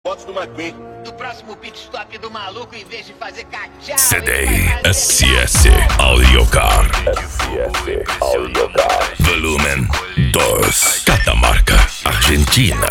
Fotos do McQueen. Do próximo pit stop do maluco, em vez de fazer cachau, CD SS Audiocar. Volumen 2. Catamarca, Argentina.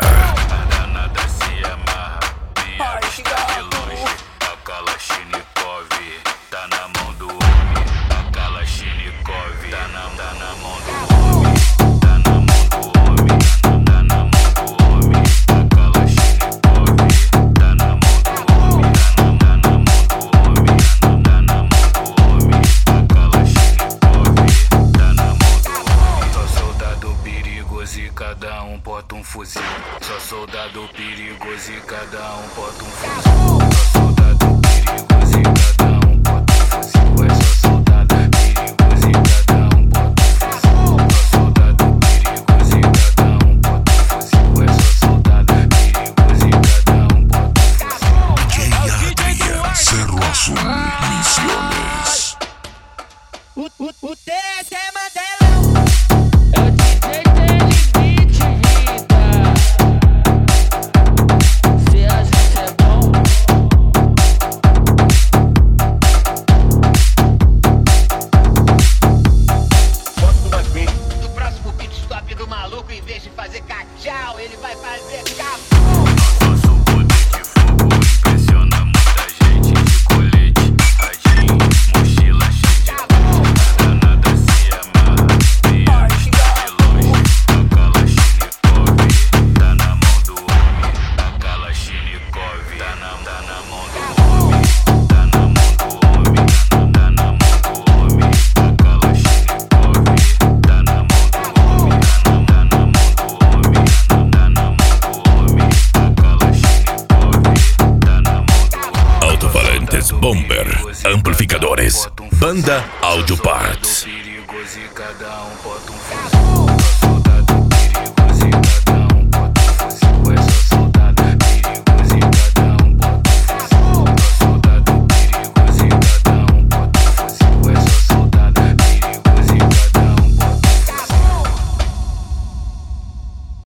Cada um porta um fuzil. Sou soldado perigoso e cada um porta um fuzil. Sou soldado perigoso e cada um porta um fuzil. É só soldado perigoso e cada um porta um fuzil. Sou soldado perigoso e cada um porta um fuzil. É só soldado perigoso e cada um porta um fuzil. DJ Adrian, Cerro Azul, Misiones. O TS é Mandelão. Em vez de fazer cachau, ele vai fazer capô. Nosso poder de fogo impressiona muita gente. De colete, radinho, mochila cheia de coisa. Nada se amarra, meia vista de longe. A Kalashnikov tá na mão do homem. A Kalashnikov tá na mão do homem. Tá na mão do homem. Tá na mão do homem. A Kalashnikov tá na mão do homem. Alto-falantes Bomber, amplificadores, Banda Audio Parts. Perigoso e cada um bota um fuzil.